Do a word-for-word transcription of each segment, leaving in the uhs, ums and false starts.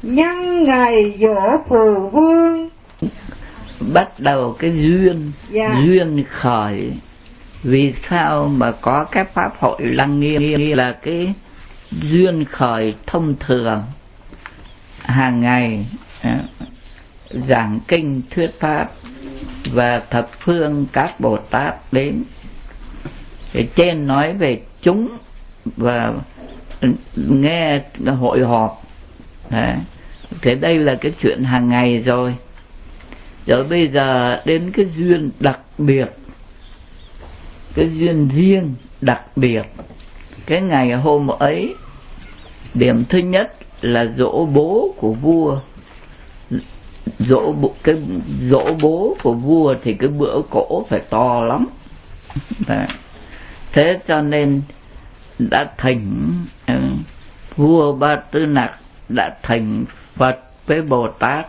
nhân ngày giỗ phù vương. Bắt đầu cái duyên, dạ. Duyên khởi. Vì sao mà có cái pháp hội Lăng Nghiêm là cái duyên khởi thông thường. Hàng ngày à, giảng kinh thuyết pháp và thập phương các Bồ Tát đến. Thì trên nói về chúng và nghe hội họp. Đấy. Thế đây là cái chuyện hàng ngày rồi. Rồi bây giờ đến cái duyên đặc biệt, cái duyên riêng đặc biệt. Cái ngày hôm ấy, điểm thứ nhất là giỗ bố của vua. Dỗ bố, cái dỗ bố của vua thì cái bữa cỗ phải to lắm. Đấy. Thế cho nên đã thỉnh uh, vua Ba Tư Nặc đã thỉnh Phật với Bồ Tát,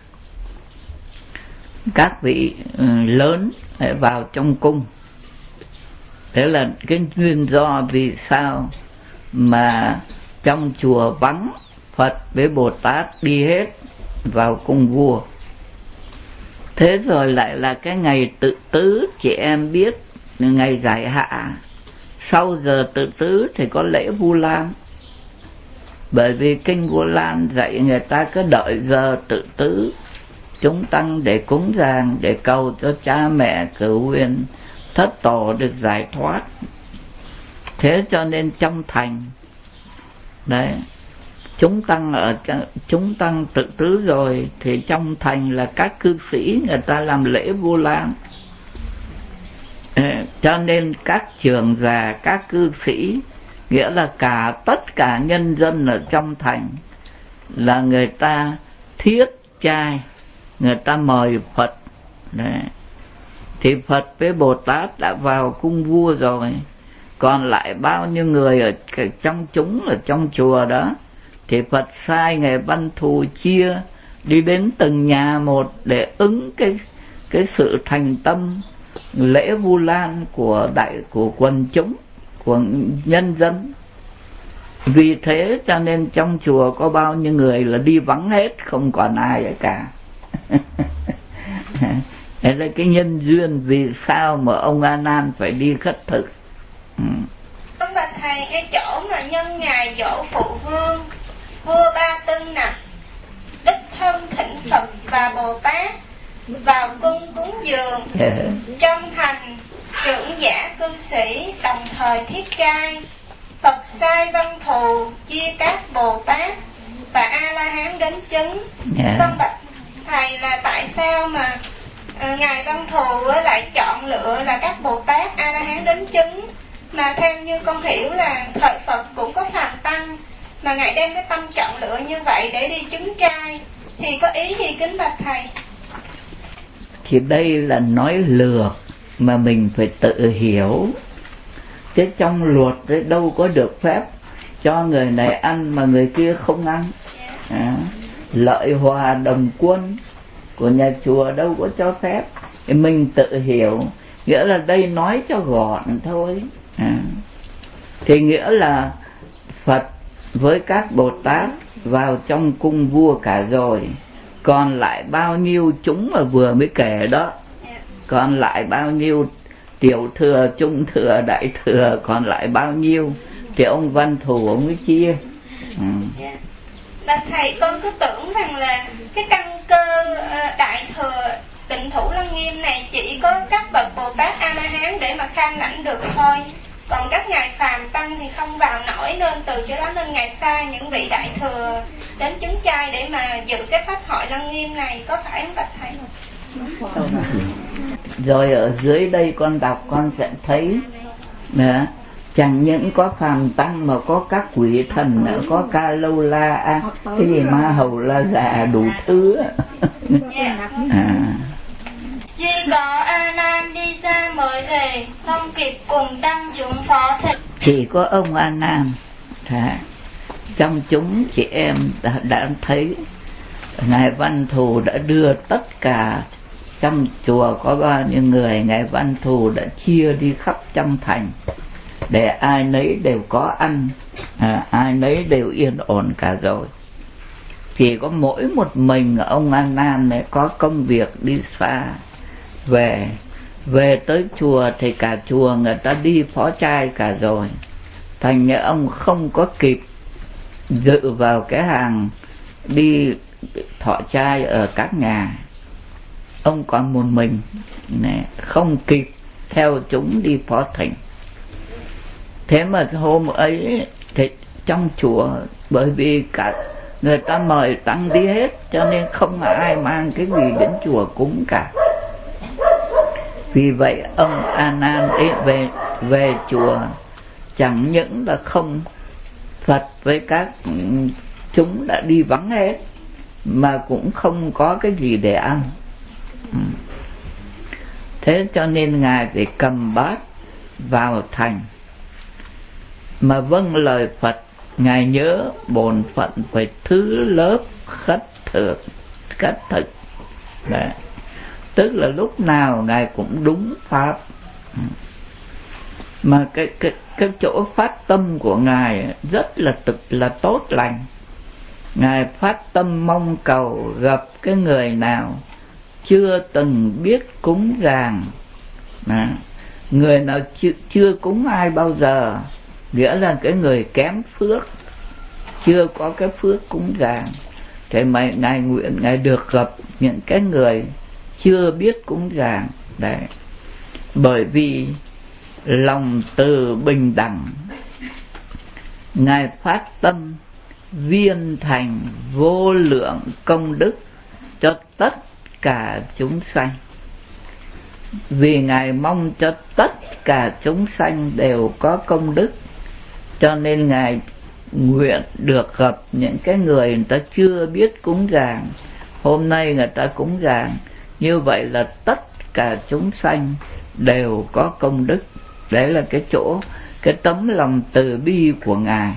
các vị uh, lớn vào trong cung. Thế là cái nguyên do vì sao mà trong chùa vắng, Phật với Bồ Tát đi hết vào cung vua. Thế rồi lại là cái ngày tự tứ, chị em biết, ngày giải hạ. Sau giờ tự tứ thì có lễ Vu Lan. Bởi vì kinh Vu Lan dạy người ta cứ đợi giờ tự tứ, chúng tăng để cúng dường, để cầu cho cha mẹ cửu huyền thất tổ được giải thoát. Thế cho nên trong thành đấy, chúng tăng ở chúng tăng tự tứ rồi thì trong thành là các cư sĩ người ta làm lễ Vu Lan. Cho nên các trưởng già, các cư sĩ, nghĩa là cả tất cả nhân dân ở trong thành là người ta thiết trai, người ta mời Phật. Đấy. Thì Phật với Bồ Tát đã vào cung vua rồi, còn lại bao nhiêu người ở trong chúng, ở trong chùa đó, thì Phật sai Ngài Văn Thù chia đi đến từng nhà một để ứng cái cái sự thành tâm lễ Vu Lan của đại của quần chúng, của nhân dân. Vì thế cho nên trong chùa có bao nhiêu người là đi vắng hết, không còn ai ở cả. Thế là cái nhân duyên vì sao mà ông A Nan phải đi khất thực. Ừ. Ông bạch thầy, cái chỗ mà nhân ngày giỗ phụ vương, vua Ba Tư Nặc đích thân thỉnh Phật và Bồ Tát vào cung cúng dường. Yeah. Trong thành trưởng giả cư sĩ đồng thời thiết trai. Phật sai Văn Thù chia các Bồ Tát và A La Hán đến chứng. Yeah. Xong bạch thầy là tại sao mà à, ngài Văn Thù lại chọn lựa là các Bồ Tát A La Hán đến chứng, mà theo như con hiểu là thời Phật cũng có phàm tăng, mà ngài đem cái tâm chọn lựa như vậy để đi chứng trai, thì có ý gì kính bạch thầy? Thì đây là nói lược mà mình phải tự hiểu, chứ trong luật đấy đâu có được phép cho người này ăn mà người kia không ăn. À, lợi hòa đồng quân của nhà chùa đâu có cho phép. Thì mình tự hiểu, nghĩa là đây nói cho gọn thôi. À, thì nghĩa là Phật với các Bồ Tát vào trong cung vua cả rồi, còn lại bao nhiêu chúng mà vừa mới kể đó, còn lại bao nhiêu tiểu thừa, trung thừa, đại thừa, còn lại bao nhiêu thì ông Văn Thù ông mới chia. Ừ. Bạch thầy, con cứ tưởng rằng là cái căn cơ đại thừa tịnh thủ Lăng Nghiêm này chỉ có các bậc Bồ Tát A La Hán để mà kham lãnh được thôi, còn các ngài phàm tăng thì không vào nổi, nên từ chỗ đó nên ngài sai những vị đại thừa đến chứng trai để mà dự cái pháp hội Lăng Nghiêm này, có phải không bạch thầy? Rồi ở dưới đây con đọc con sẽ thấy nữa, chẳng những có phàm tăng mà có các quỷ thần nữa, có ca lâu la à, cái gì ma hầu la già đủ thứ. Yeah. À. Chỉ có A Nan đi ra mới về, không kịp cùng tăng chúng phó thịt. Chỉ có ông A Nan. À, trong chúng chị em đã, đã thấy ngài Văn Thù đã đưa tất cả trong chùa có bao nhiêu người, ngài Văn Thù đã chia đi khắp trong thành để ai nấy đều có ăn, à, ai nấy đều yên ổn cả rồi. chỉ có mỗi một mình ông A Nan này có công việc đi xa về về tới chùa thì cả chùa người ta đi phó trai cả rồi, thành ra ông không có kịp dự vào cái hàng đi thọ trai ở các nhà. Ông còn một mình này, không kịp theo chúng đi phó thỉnh. Thế mà hôm ấy thì trong chùa, bởi vì cả người ta mời tăng đi hết, cho nên không ai mang cái gì đến chùa cúng cả. Vì vậy ông A Nan ấy về về chùa chẳng những là không Phật với các chúng đã đi vắng hết, mà cũng không có cái gì để ăn. Thế cho nên ngài phải cầm bát vào thành mà vâng lời Phật. Ngài nhớ bổn phận phải thứ lớp khất thực khất thực đấy, tức là lúc nào ngài cũng đúng pháp. Mà cái cái cái chỗ phát tâm của ngài rất là thực là tốt lành. Ngài phát tâm mong cầu gặp cái người nào chưa từng biết cúng dường, người nào chưa, chưa cúng ai bao giờ, nghĩa là cái người kém phước, chưa có cái phước cúng dường. Thế mà ngài nguyện ngài được gặp những cái người chưa biết cúng dường đấy, bởi vì lòng từ bình đẳng, ngài phát tâm viên thành vô lượng công đức cho tất cả chúng sanh. Vì ngài mong cho tất cả chúng sanh đều có công đức, cho nên ngài nguyện được gặp những cái người người ta chưa biết cúng dường. Hôm nay người ta cúng dường, như vậy là tất cả chúng sanh đều có công đức. Đấy là cái chỗ, cái tấm lòng từ bi của ngài.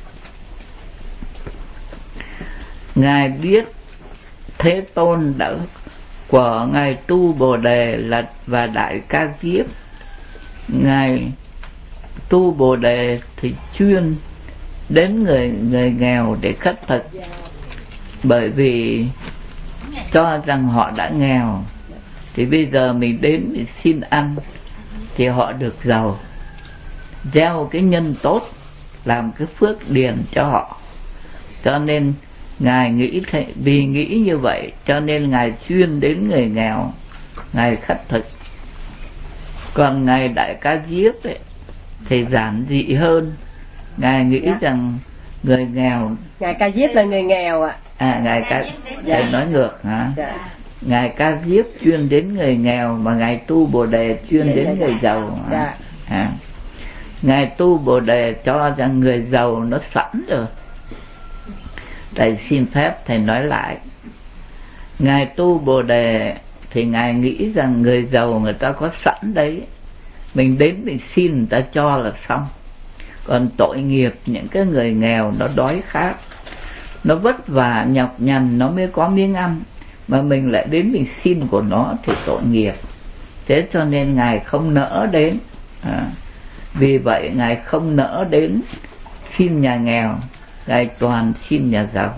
Ngài biết Thế Tôn đã của ngài tu Bồ Đề là và Đại Ca Diếp. Ngài tu Bồ Đề thì chuyên đến người người nghèo để khất thực, bởi vì cho rằng họ đã nghèo thì bây giờ mình đến mình xin ăn thì họ được giàu, gieo cái nhân tốt, làm cái phước điền cho họ. Cho nên ngài nghĩ thế, vì nghĩ như vậy cho nên ngài chuyên đến người nghèo, ngài khất thực. Còn ngài Đại Ca Diếp ấy, thì giản dị hơn. Ngài nghĩ dạ. rằng người nghèo, ngài Ca Diếp là người nghèo ạ. À, à ngài Ca dạ. nói ngược hả? Dạ. Ngài Ca Diếp chuyên đến người nghèo, mà ngài tu Bồ Đề chuyên dạ, đến dạ, người dạ. giàu. Dạ. À. Ngài tu Bồ Đề cho rằng người giàu nó sẵn rồi. Thầy xin phép thầy nói lại. Ngài tu Bồ Đề thì ngài nghĩ rằng người giàu người ta có sẵn đấy, mình đến mình xin người ta cho là xong. Còn tội nghiệp những cái người nghèo nó đói khát, nó vất vả nhọc nhằn nó mới có miếng ăn, mà mình lại đến mình xin của nó thì tội nghiệp. Thế cho nên ngài không nỡ đến. À, vì vậy ngài không nỡ đến xin nhà nghèo, ngài toàn xin nhà giàu.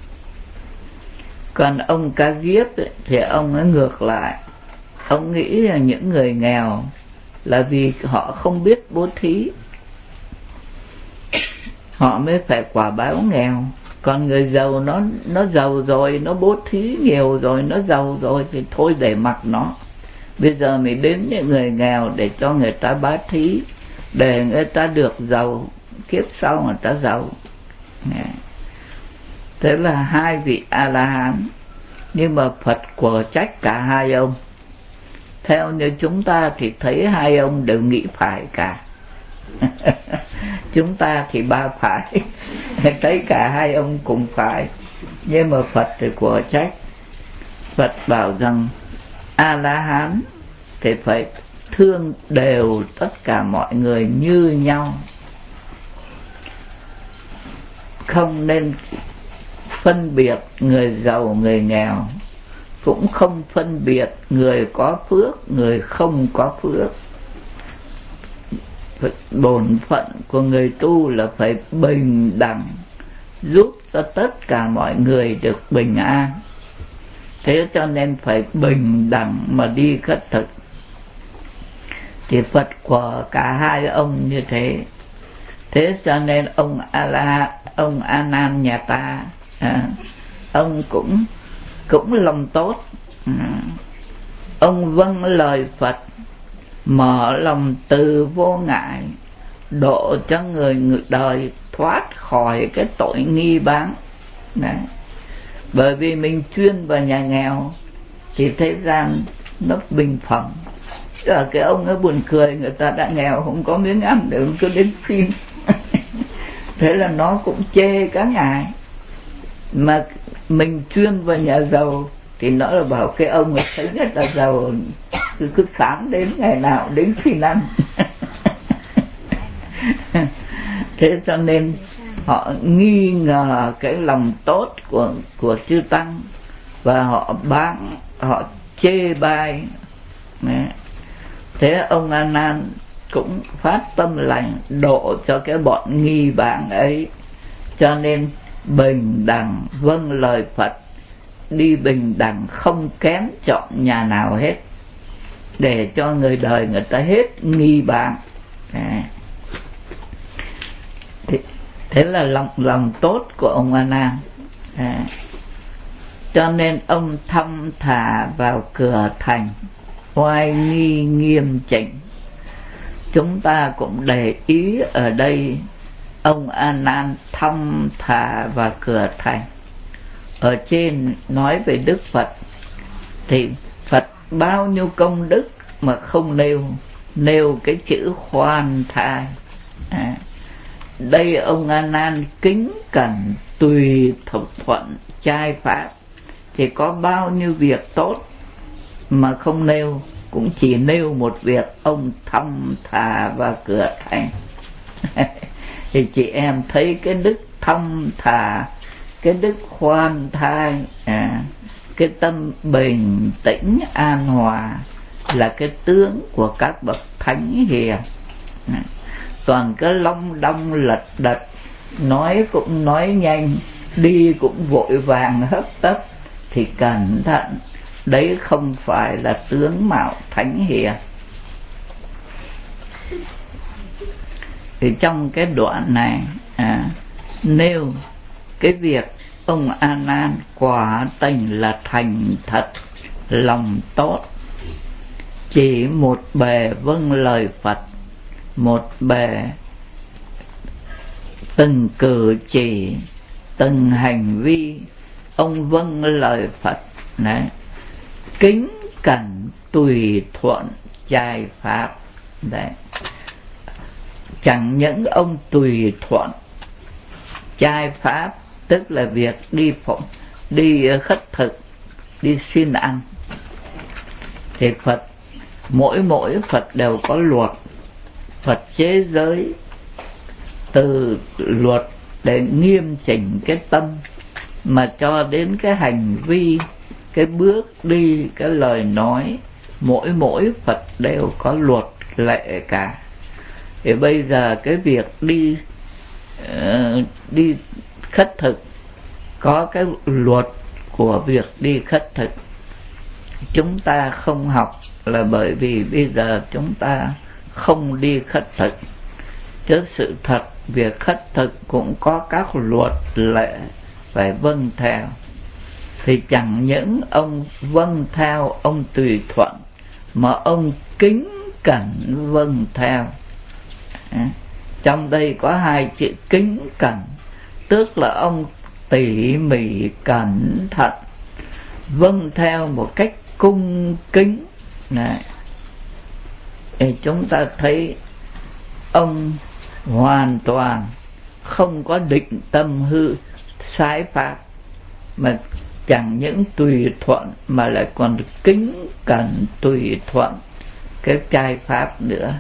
Còn ông Ca Diếp ấy, thì ông ấy ngược lại. Ông nghĩ là những người nghèo là vì họ không biết bố thí, họ mới phải quả báo nghèo. Còn người giàu nó nó giàu rồi, nó bố thí nhiều rồi, nó giàu rồi thì thôi để mặc nó. Bây giờ mình đến những người nghèo để cho người ta bá thí, để người ta được giàu, kiếp sau người ta giàu. Thế là hai vị A-la-hán, nhưng mà Phật của trách cả hai ông. Theo như chúng ta thì thấy hai ông đều nghĩ phải cả. Chúng ta thì ba phải, thấy cả hai ông cùng phải, nhưng mà Phật thì của trách. Phật bảo rằng A-la-hán thì phải thương đều tất cả mọi người như nhau, không nên phân biệt người giàu người nghèo, cũng không phân biệt người có phước người không có phước. Bổn phận của người tu là phải bình đẳng giúp cho tất cả mọi người được bình an. Thế cho nên phải bình đẳng mà đi khất thực. Thì Phật của cả hai ông như thế. Thế cho nên ông A-la, ông A Nan nhà ta, à, ông cũng cũng lòng tốt. À, ông vâng lời Phật, mở lòng từ vô ngại, độ cho người, người đời thoát khỏi cái tội nghi báng. Đấy. Bởi vì mình chuyên vào nhà nghèo thì thế gian nó bình phẩm. Ở cái ông ấy buồn cười, người ta đã nghèo không có miếng ăn để cứ đến phim. Thế là nó cũng chê cả ngày. Mà mình chuyên vào nhà giàu thì nó là bảo cái ông ấy thấy rất là giàu, cứ, cứ sáng đến ngày nào đến xin ăn. Thế cho nên họ nghi ngờ cái lòng tốt của của chư tăng và họ bán, họ chê bai. Thế ông A Nan cũng phát tâm lành độ cho cái bọn nghi báng ấy, cho nên bình đẳng vâng lời Phật, đi bình đẳng không kén chọn nhà nào hết, để cho người đời người ta hết nghi báng. À. Thế, thế là lòng lòng tốt của ông A Nan. À. Cho nên ông thong thả vào cửa thành, oai nghi nghiêm chỉnh. Chúng ta cũng để ý ở đây, ông A Nan thong thả vào cửa thành. Ở trên nói về Đức Phật thì Phật bao nhiêu công đức mà không nêu, nêu cái chữ khoan thai. À, đây ông A Nan kính cẩn tùy thuận thuận trai pháp thì có bao nhiêu việc tốt mà không nêu, cũng chỉ nêu một việc ông thong thả vào cửa thành. Thì chị em thấy cái đức thong thả, cái đức khoan thai, à, cái tâm bình tĩnh an hòa là cái tướng của các bậc thánh hiền. À, toàn cái long đong lật đật, nói cũng nói nhanh, đi cũng vội vàng hấp tấp thì cẩn thận, đấy không phải là tướng mạo thánh hiền. Thì trong cái đoạn này à, nêu cái việc ông A Nan quả tình là thành thật, lòng tốt, chỉ một bề vâng lời Phật, một bề từng cử chỉ, từng hành vi ông vâng lời Phật. Đấy. Kính cẩn tùy thuận trai pháp. Đấy. Chẳng những ông tùy thuận trai pháp, tức là việc đi phụng, đi khất thực, đi xin ăn, thì Phật mỗi mỗi Phật đều có luật. Phật chế giới từ luật để nghiêm chỉnh cái tâm, mà cho đến cái hành vi, cái bước đi, cái lời nói, mỗi mỗi Phật đều có luật lệ cả. Thì bây giờ cái việc đi uh, đi khất thực có cái luật của việc đi khất thực. Chúng ta không học là bởi vì bây giờ chúng ta không đi khất thực, chứ sự thật việc khất thực cũng có các luật lệ phải vâng theo. Thì chẳng những ông vâng theo, ông tùy thuận, mà ông kính cẩn vâng theo. À, trong đây có hai chữ kính cẩn, tức là ông tỉ mỉ cẩn thận, vâng theo một cách cung kính. Này, thì chúng ta thấy ông hoàn toàn không có định tâm hư sai pháp, mà chẳng những tùy thuận mà lại còn kính cẩn tùy thuận cái trai pháp nữa.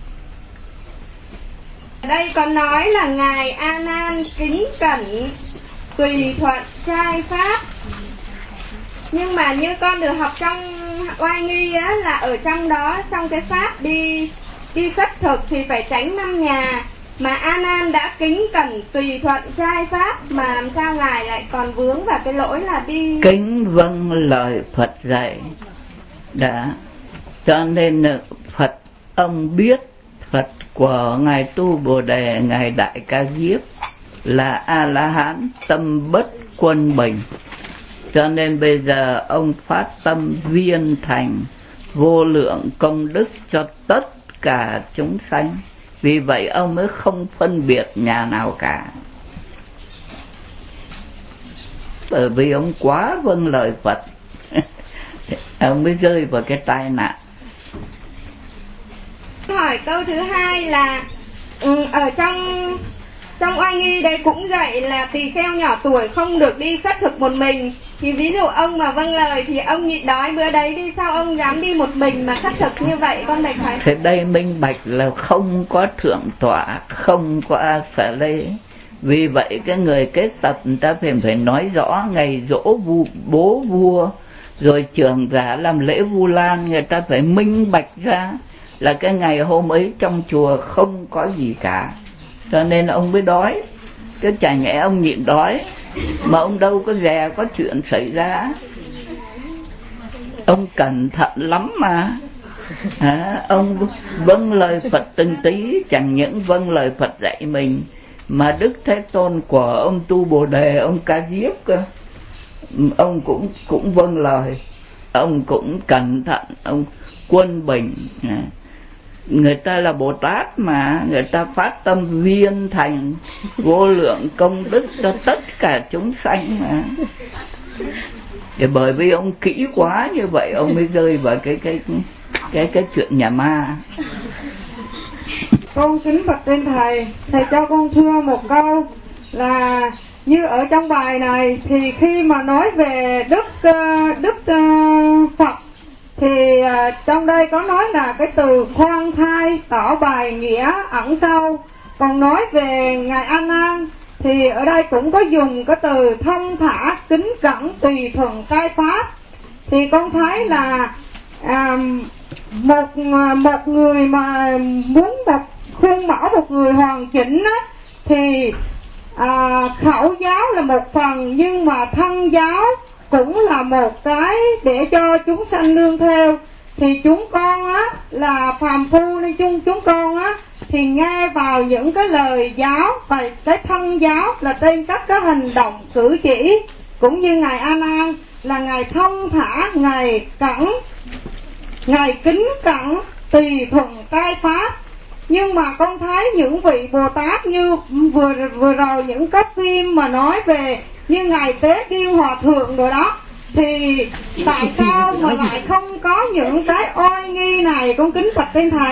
Đây có nói là ngài A Nan kính cẩn tùy thuận trai pháp, nhưng mà như con được học trong oai nghi á, là ở trong đó, trong cái pháp đi đi khất thực thì phải tránh năm nhà, mà A Nan đã kính cẩn tùy thuận trai pháp, mà làm sao ngài lại còn vướng vào cái lỗi là đi kính vâng lời Phật dạy đã. Cho nên Phật ông biết Phật của ngài Tu Bồ Đề, ngài Đại Ca Diếp là A La Hán tâm bất quân bình, cho nên bây giờ ông phát tâm viên thành vô lượng công đức cho tất cả chúng sanh. Vì vậy ông mới không phân biệt nhà nào cả, bởi vì ông quá vâng lời Phật. Ông mới rơi vào cái tai nạn. Hỏi câu thứ hai là ừ, ở trong trong oai nghi đấy cũng dạy là tỳ kheo nhỏ tuổi không được đi khất thực một mình. Thì ví dụ ông mà vâng lời thì ông nhịn đói bữa đấy đi, sao ông dám đi một mình mà khất thực như vậy con bạch phải? Thế đây minh bạch là không có thượng tọa, không có A Xà Lê. Vì vậy cái người kết tập người ta phải phải nói rõ ngày dỗ vu, bố vua rồi trưởng giả làm lễ Vu Lan, người ta phải minh bạch ra là cái ngày hôm ấy trong chùa không có gì cả, cho nên ông mới đói. Chứ chả nhẽ ông nhịn đói mà ông đâu có dè có chuyện xảy ra. Ông cẩn thận lắm mà. À, ông vâng lời Phật từng tí, chẳng những vâng lời Phật dạy mình mà Đức Thế Tôn của ông Tu Bồ Đề, ông Ca Diếp cơ, ông cũng cũng vâng lời, ông cũng cẩn thận, ông quân bình. À, người ta là Bồ Tát mà, người ta phát tâm viên thành vô lượng công đức cho tất cả chúng sanh mà. Để bởi vì ông kỹ quá như vậy ông mới rơi vào cái cái cái cái chuyện nhà ma. Con kính bạch trên thầy, thầy cho con thưa một câu là như ở trong bài này thì khi mà nói về đức đức Phật thì uh, trong đây có nói là cái từ khoan thai tỏ bài nghĩa ẩn sâu. Còn nói về ngài A Nan thì ở đây cũng có dùng cái từ thông thả kính cẩn tùy thuận trai pháp. Thì con thấy là uh, một một người mà muốn một khuôn mẫu một người hoàn chỉnh á, thì à, khẩu giáo là một phần, nhưng mà thân giáo cũng là một cái để cho chúng sanh nương theo. Thì chúng con á là phàm phu nên chúng chúng con á thì nghe vào những cái lời giáo, và cái thân giáo là trên các cái hành động cử chỉ, cũng như ngài A Nan là ngài thông thả, ngài cẩn, ngài kính cẩn tùy thuận trai pháp. Nhưng mà con thấy những vị Bồ Tát như vừa vừa rồi những cái phim mà nói về như ngài Tế Kiêu Hòa Thượng rồi đó, thì tại sao mà lại không có những cái oai nghi này? Con kính bạch trên thầy.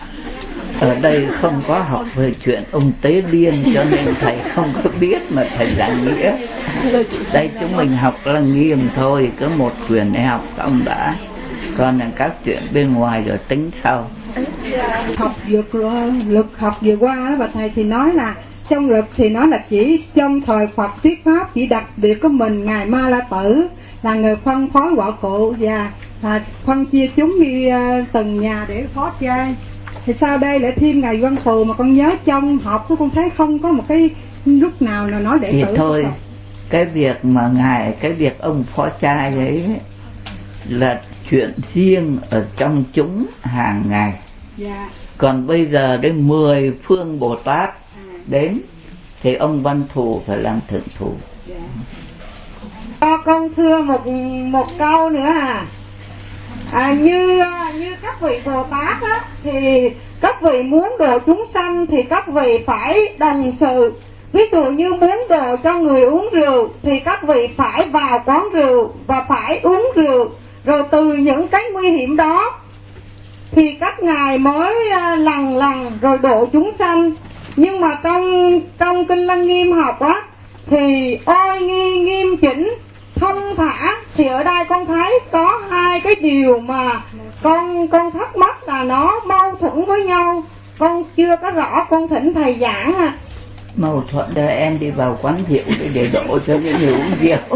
Ở đây không có học về chuyện ông Tế Điên cho nên thầy không có biết mà thầy giảng nghĩa. Đây chúng mình học là nghiêm thôi, cứ một quyền để học xong đã, còn là các chuyện bên ngoài rồi tính sau. Học vượt lực học vừa qua đó bà thầy thì nói là trong lực thì nói là chỉ trong thời Phật thuyết pháp chỉ đặc biệt có mình ngài Ma La Tử là người phân phối quả cụ và à, phân chia chúng đi uh, từng nhà để phó trai. Thì sau đây lại thêm ngài Văn Thù, mà con nhớ trong học của con thấy không có một cái lúc nào là nói đệ thì tử thôi cái việc mà ngài cái việc ông phó trai ấy là chuyện riêng ở trong chúng hàng ngày. Dạ. Còn bây giờ đến mười phương Bồ Tát à. đến thì ông Văn Thù phải làm thượng thủ. Dạ. Cho con thưa một một câu nữa à. À, như như các vị Bồ Tát á, thì các vị muốn độ chúng sanh thì các vị phải đồng sự. Ví dụ như muốn độ cho người uống rượu thì các vị phải vào quán rượu và phải uống rượu, rồi từ những cái nguy hiểm đó thì các ngài mới lần lần rồi độ chúng sanh. Nhưng mà trong trong kinh Lăng Nghiêm học á thì oai nghi nghiêm chỉnh thông thả, thì ở đây con thấy có hai cái điều mà con con thắc mắc là nó mâu thuẫn với nhau, con chưa có rõ, con thỉnh thầy giảng à. Mâu thuẫn để em đi vào quán rượu để, để độ cho những người uống rượu.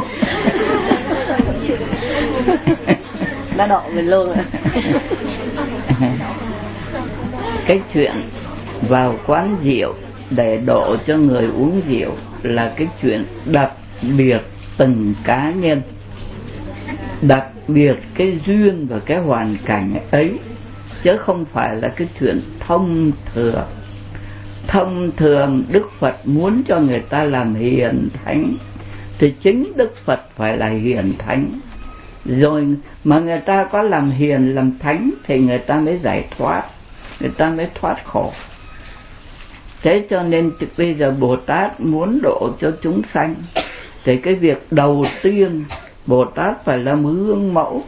Đã độ mình luôn rồi. Cái chuyện vào quán rượu để độ cho người uống rượu là cái chuyện đặc biệt từng cá nhân, đặc biệt cái duyên và cái hoàn cảnh ấy, chứ không phải là cái chuyện thông thường. Thông thường Đức Phật muốn cho người ta làm hiền thánh thì chính Đức Phật phải là hiền thánh, rồi mà người ta có làm hiền làm thánh thì người ta mới giải thoát, người ta mới thoát khổ. Thế cho nên bây giờ Bồ Tát muốn độ cho chúng sanh thì cái việc đầu tiên Bồ Tát phải làm gương mẫu.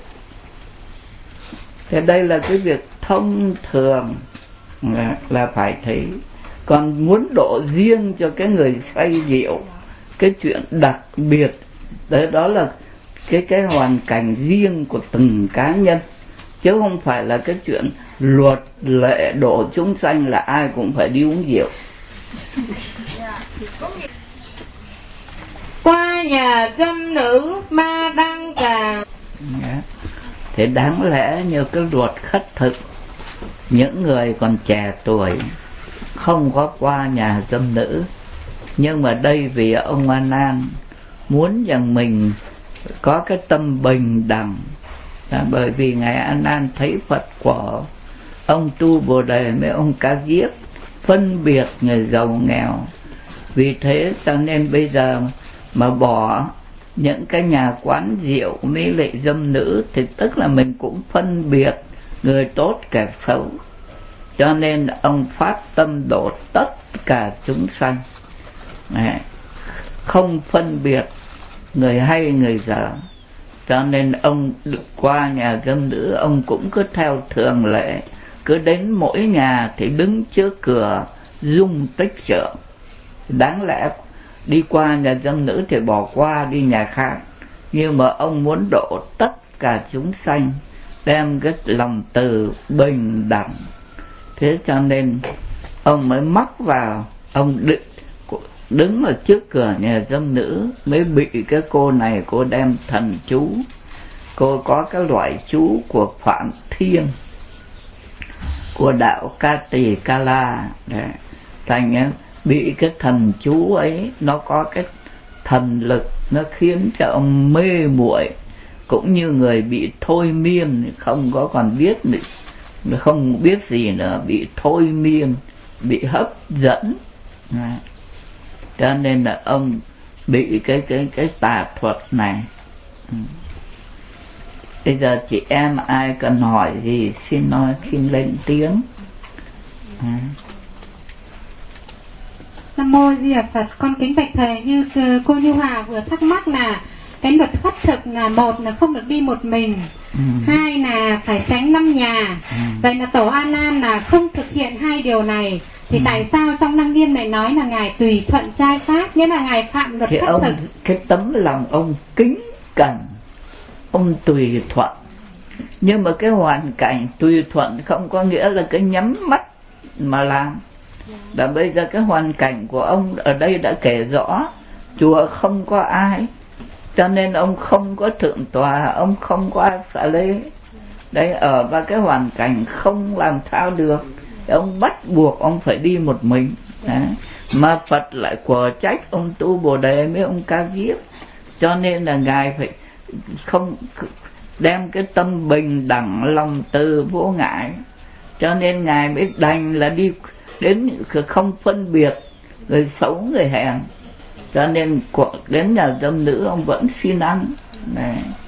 Thế đây là cái việc thông thường là, là phải thấy. Còn muốn độ riêng cho cái người say rượu, cái chuyện đặc biệt đấy, đó là cái cái hoàn cảnh riêng của từng cá nhân, chứ không phải là cái chuyện luật lệ độ chúng sanh là ai cũng phải đi uống rượu. Qua nhà dâm nữ ma đăng trà. Thế đáng lẽ như cái luật khất thực, những người còn trẻ tuổi không có qua nhà dâm nữ, nhưng mà đây vì ông A Nan muốn rằng mình có cái tâm bình đẳng, là bởi vì ngài A Nan thấy Phật quả, ông Tu Bồ Đề với ông Ca Diếp phân biệt người giàu nghèo. Vì thế cho nên bây giờ mà bỏ những cái nhà quán rượu mấy lệ dâm nữ thì tức là mình cũng phân biệt người tốt kẻ xấu. Cho nên ông phát tâm độ tất cả chúng sanh, không phân biệt người hay người dở. Cho nên ông qua nhà dâm nữ, ông cũng cứ theo thường lệ, cứ đến mỗi nhà thì đứng trước cửa dung tích trượng. Đáng lẽ đi qua nhà dâm nữ thì bỏ qua đi nhà khác, nhưng mà ông muốn độ tất cả chúng sanh, đem cái lòng từ bình đẳng. Thế cho nên ông mới mắc vào, ông định đứng ở trước cửa nhà dâm nữ, mới bị cái cô này cô đem thần chú, cô có cái loại chú của Phạm Thiên, của đạo Ca Tỳ Ca La, thành bị cái thần chú ấy, nó có cái thần lực, nó khiến cho ông mê muội, cũng như người bị thôi miên, không có còn biết nữa, không biết gì nữa, bị thôi miên, bị hấp dẫn. Cho nên là ông bị cái cái cái tà thuật này. Bây giờ chị em ai cần hỏi gì xin nói, xin lên tiếng. Nam mô Di Đà Phật. Con kính bạch thầy, như cô Như Hòa vừa thắc mắc là cái luật khất thực là một là không được đi một mình, ừ. hai là phải tránh năm nhà, ừ. vậy là tổ A Nan là không thực hiện hai điều này thì ừ. tại sao trong Lăng Nghiêm này nói là ngài tùy thuận trai pháp, nghĩa là ngài phạm luật thì khất ông, thực? Cái tấm lòng ông kính cẩn, ông tùy thuận, nhưng mà cái hoàn cảnh tùy thuận không có nghĩa là cái nhắm mắt mà làm. Và bây giờ cái hoàn cảnh của ông ở đây đã kể rõ, chùa không có ai, cho nên ông không có thượng tòa, ông không có ai xả lễ. Đấy, ở vào cái hoàn cảnh không làm sao được, ông bắt buộc ông phải đi một mình. Đấy. Mà Phật lại của trách ông Tu Bồ Đề với ông Ca Diếp, cho nên là ngài phải không đem cái tâm bình đẳng, lòng từ vô ngại, cho nên ngài mới đành là đi đến không phân biệt người xấu người hèn. Cho nên đến nhà dâm nữ ông vẫn xin ăn này.